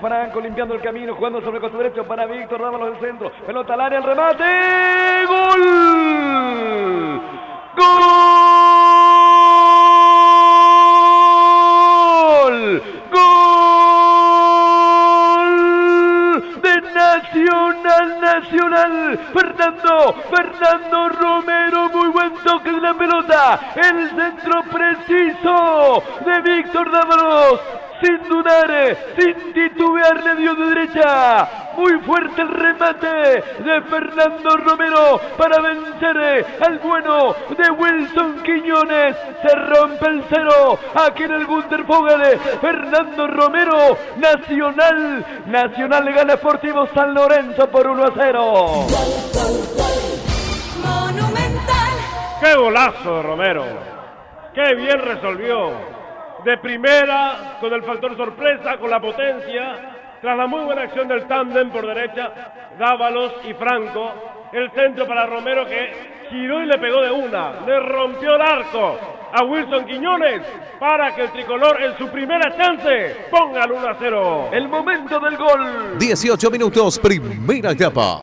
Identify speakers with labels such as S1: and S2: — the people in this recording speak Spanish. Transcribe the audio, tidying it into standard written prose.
S1: Franco limpiando el camino, jugando sobre el costado derecho para Víctor Dávalos del centro. Pelota al área, el remate. ¡Gol! ¡Gol! ¡Gol! De Nacional. Fernando Romero, muy buen toque de la pelota. El centro preciso de Víctor Dávalos. Sin dudar, sin titubear, le dio de derecha. Muy fuerte el remate de Fernando Romero para vencer al bueno de Wilson Quiñones. Se rompe el cero aquí en el Guntervogel. Fernando Romero, Nacional le gana a Sportivo San Lorenzo por 1-0.
S2: Monumental.
S3: ¡Qué golazo de Romero! ¡Qué bien resolvió! De primera, con el factor sorpresa, con la potencia, tras la muy buena acción del tándem por derecha, Dávalos y Franco, el centro para Romero que giró y le pegó de una, le rompió el arco a Wilson Quiñones para que el tricolor en su primera chance ponga el 1-0.
S1: El momento del gol.
S4: 18 minutos, primera etapa.